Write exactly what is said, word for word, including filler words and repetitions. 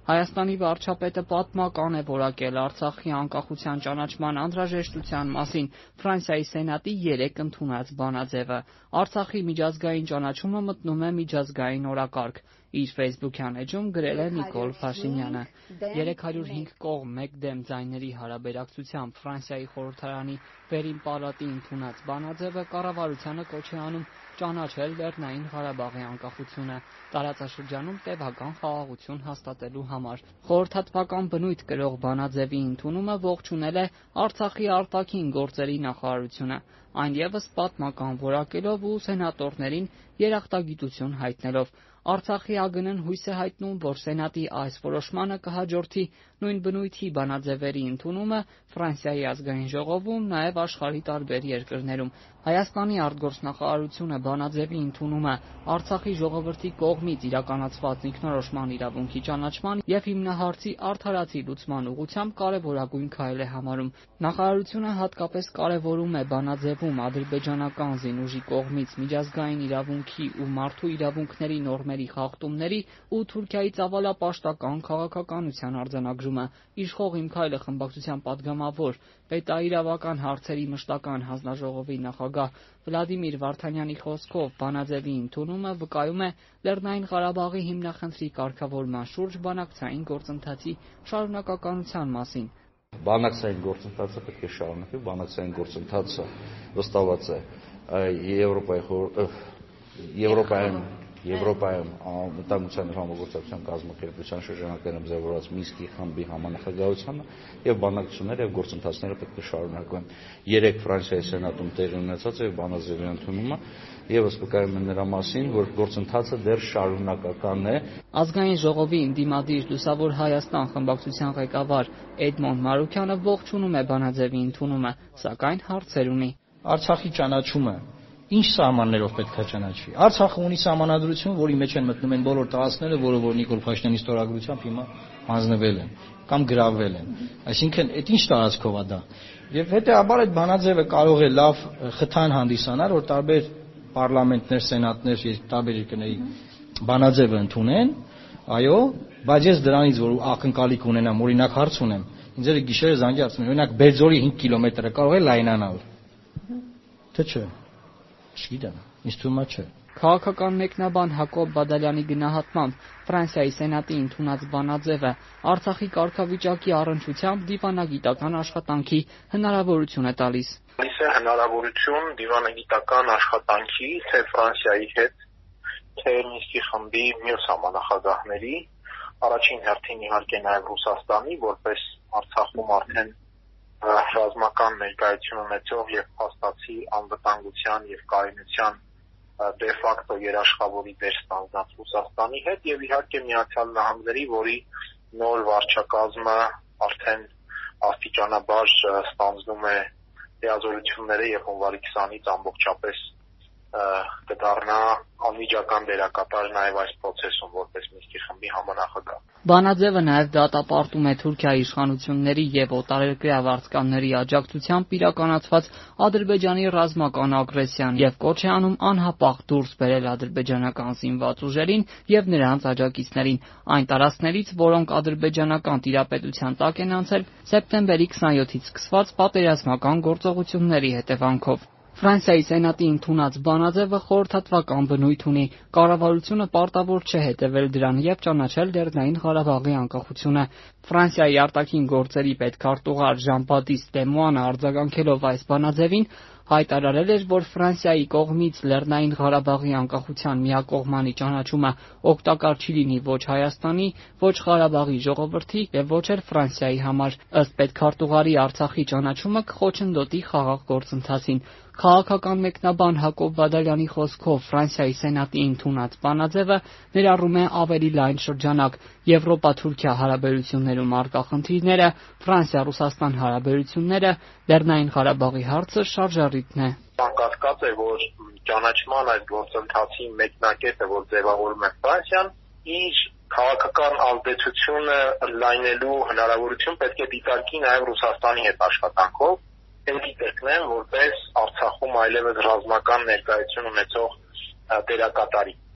Հայաստանի վարչապետը պատմական է որակել Արցախի անկախության ճանաչման անհրաժեշտության մասին Ֆրանսիայի Սենատի երեկ ընդունած բանաձևը։ Արցախի միջազգային ճանաչումը մտնում է միջազգային օրակարգ։ Իր ֆեյսբուքյան էջում գրել է Նիկոլ Փաշինյանը։ երեք հարյուր հինգ կողմ մեկ դեմ ձայների հարաբերակցությամբ Ֆրանսիայի խորհրդարանի վերին պալատի ընդունած բանաձևը կառավարությանը կոչ է անում ճանաչել Լեռնային Ղարաբաղի անկախությունը տարածաշրջանում տևական խաղաղություն հաստատելու համար։ Խորհրդատվական բնույթ կրող բանաձևի ընդունումը ողջունել է Արցախի արտաքին գործերի նախարարությունը, այն ևս պատմական որակելով ու սենատորներին երախտագիտություն հայտնելով։ Արցախի ԱԳՆ-ն հույս է հայտնում, որ Սենատի այս որոշմանը կհաջորդի նույն բնույթի բանաձևերի ընդունումը Ֆրանսիայի ազգային ժողովում, նաև աշխարհի տարբեր երկրներում։ Հայաստանի արտգործնախարարությունը բանաձևի ընդունումը Արցախի ժողովրդի կողմից իրականացված ինքնորոշման իրավունքի ճանաչման և հիմնահարցի արդարացի լուծման ուղղությամբ կարևորագույն քայլ է համարում։ Նախարարությունը հատկապես կարևորում է բանաձևում ադրբեջանական զինուժի կողմից միջազգային իրավունքի ու մարդու իրավունքների նորմերի խախտումների ու Թուրքիայի ծավալապաշտական քաղաքականության արձանագրումը։ Իշխող «Իմ քայլը» խմբակցության պատգամավոր, պետաիրավական հարցերի մշտական հանձնաժողովի նախագահ Վլադիմիր Վարդանյանի խոսքով բանաձևի ընդունումը վկայում է Լեռնային Ղարաբաղի հիմնախնդրի կարգավորման շուրջ բանակցային գործընթացի շարունակականության մասին։ Բանակցային գործընթացը պետք է շարունակվի, բանակցային գործընթացը վստահված է Եվրոպայում Եվրոպայում անվտանգության և համագործակցության կազմակերպության շրջանակներում ձևավորված Մինսկի խմբի համանախագահությանը և բանակցությունները և գործընթացները պետք է շարունակվեն։ Երեկ Ֆրանսիայի Սենատում տեղի ունեցած է բանաձևի ընդունումը ևս վկայում է նրա մասին, որ գործընթացը դեռ շարունակական է։ Ազգային ժողովի ընդդիմադիր Լուսավոր Հայաստան խմբակցության ղեկավար Էդմոնդ Մարուքյանը ողջունում է բանաձևի ընդունումը, սակայն հարցեր ունի։ Արցախի ճանաչումը ինչ սահմաններով պետք է ճանաչվի։ Արցախը ունի սահմանադրություն, որի մեջ են մտնում են բոլոր տարածքները, որը որ Նիկոլ Փաշինյանի ստորագրությամբ հիմա հանձնվել են կամ գրավել են։ Այսինքն, այդ ինչ տարածքով է դա։ Եվ հետեւաբար այդ բանաձևը կարող է լավ խթան հանդիսանալ, որ տարբեր պարլամենտներ, սենատներ, տարբեր երկրների բանաձևը ընդունեն, այո, բայց ես դրանից որ ակնկալիք ունենամ, օրինակ հարց ունեմ, ինձ էլ գիշերը զանգի ասում են, օրինակ Բերձորի հինգ կիլոմետրը կարող է լայնանալ։ Թե չէ։ Չգիտեմ, ինձ թվում է չէ։ Քաղաքական մեկնաբան Հակոբ Բադալյանի գնահատմամբ Ֆրանսիայի Սենատի ընդունած բանաձևը Արցախի կարգավիճակի առնչությամբ դիվանագիտական աշխատանքի հնարավորություն է տալիս։ Տալիս է հնարավորություն դիվանագիտական աշխատանքի թե Ֆրանսիայի հետ, թե Մինսկի խմբի մյուս համանախագահների, առաջին հերթին իհարկե նաև Ռուսաստանի, որպես Արցախում արդեն ռազմական ներկայություն ունեցող եւ փաստացի անվտանգության եւ կայունության դե ֆակտո երաշխավորի դեր ստանձնած Ռուսաստանի հետ եւ իհարկե Միացյալ Նահանգների, որի նոր վարչակազմը արդեն աստիճանաբար ստանձնում է լիազորությունները եւ հունվարի քսանից ամբողջապես կդառնա անմիջական դերակատար նաև այս process-ում որպես Մինսկի խմբի համանախագահ։ Բանաձևը նաև դատապարտում է Թուրքիայի իշխանությունների եւ օտարերկրյա վարձկանների աջակցությամբ իրականացված Ադրբեջանի ռազմական ագրեսիան եւ կոչ է անում անհապաղ դուրս բերել ադրբեջանական զինված ուժերին եւ նրանց աջակիցներին այն տարածքներից, որոնք ադրբեջանական տիրապետության տակ են անցել սեպտեմբերի քսանյոթից սկսված պատերազմական գործողությունների հետևանքով։ Ֆրանսիայի Սենատի ընդունած բանաձևը խորհրդատվական բնույթ ունի։ Կառավարությունը պարտավոր չէ հետևել դրան եւ ճանաչել Լեռնային Ղարաբաղի անկախությունը։ Ֆրանսիայի արտաքին գործերի պետքարտուղար Ժան-Բատիստ Լեմուանը արձագանքելով այս բանաձևին հայտարարել էր, որ Ֆրանսիայի կողմից Լեռնային Ղարաբաղի անկախության միակողմանի ճանաչումը օգտակար չի լինի ոչ Հայաստանի, ոչ Ղարաբաղի ժողովրդի եւ ոչ էլ Ֆրանսիայի համար։ Ըստ պետքարտուղարի Արցախի ճանաչումը կխոչընդոտի խաղաղ գործընթացին։ Քաղաքական մեկնաբան Հակոբ Բադալյանի խոսքով Ֆրանսիայի Սենատի ընդունած բանաձևը ներառում է ավելի լայն շրջանակ՝ Եվրոպա-Թուրքիա հարաբերություններում առկա խնդիրները, Ֆրանսիա-Ռուսաստան հարաբերությունները, Լեռնային Ղարաբաղի հարցը շարժառիթն է։ Անկասկած է, որ ճանաչման այս գործընթացի մեկնակետը, որ ձևավորում է Ֆրանսիան, իր քաղաքական ազդեցությունը լայնելու հնարավորություն պետք է դիտարկի նաև Ռուսաստանի հետ աշխատանքով։ Էդի դեպքն որպես Արցախում այլևս ռազմական ներկայություն ունեցող դերակատարի։